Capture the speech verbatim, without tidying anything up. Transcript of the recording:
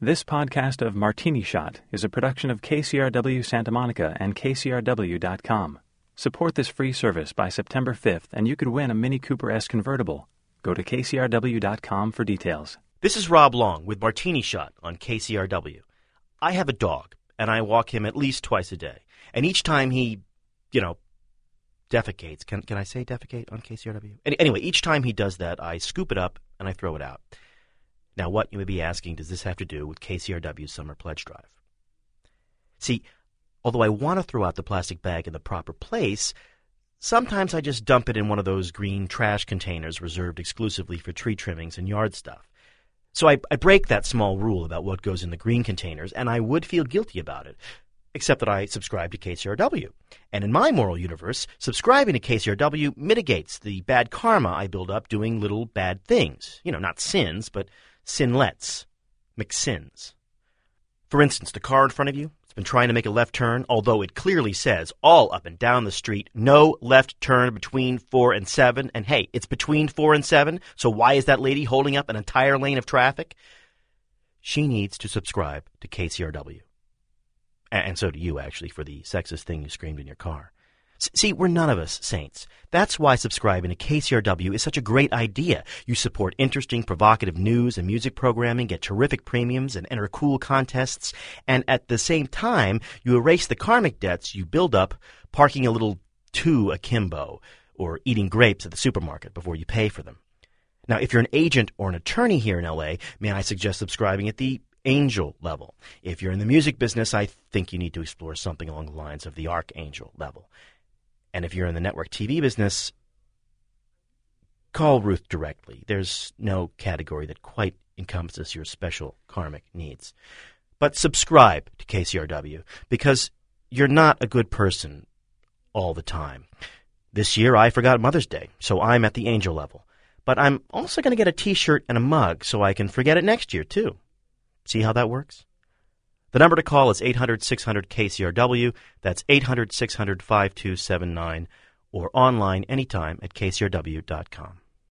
This podcast of Martini Shot is a production of K C R W Santa Monica and K C R W dot com. Support this free service by September fifth, and you could win a Mini Cooper S convertible. Go to K C R W dot com for details. This is Rob Long with Martini Shot on K C R W. I have a dog, and I walk him at least twice a day. And each time he, you know, defecates. Can can I say defecate on K C R W? Any, anyway, each time he does that, I scoop it up and I throw it out. Now, what, you may be asking, does this have to do with K C R W's Summer Pledge Drive? See, although I want to throw out the plastic bag in the proper place, sometimes I just dump it in one of those green trash containers reserved exclusively for tree trimmings and yard stuff. So I, I break that small rule about what goes in the green containers, and I would feel guilty about it, except that I subscribe to K C R W. And in my moral universe, subscribing to K C R W mitigates the bad karma I build up doing little bad things. You know, not sins, but sinlets, McSins. For instance, the car in front of you, it's been trying to make a left turn, although it clearly says all up and down the street, no left turn between four and seven. And hey, it's between four and seven, so why is that lady holding up an entire lane of traffic? She needs to subscribe to K C R W. And so do you, actually, for the sexist thing you screamed in your car. See, we're none of us saints. That's why subscribing to K C R W is such a great idea. You support interesting, provocative news and music programming, get terrific premiums, and enter cool contests. And at the same time, you erase the karmic debts you build up parking a little too akimbo or eating grapes at the supermarket before you pay for them. Now, if you're an agent or an attorney here in L A, may I suggest subscribing at the angel level. If you're in the music business, I think you need to explore something along the lines of the archangel level. And if you're in the network T V business, call Ruth directly. There's no category that quite encompasses your special karmic needs. But subscribe to K C R W, because you're not a good person all the time. This year I forgot Mother's Day, so I'm at the angel level. But I'm also going to get a T-shirt and a mug so I can forget it next year, too. See how that works? The number to call is eight hundred, six hundred, K C R W. That's eight hundred, six hundred, five two seven nine, or online anytime at K C R W dot com.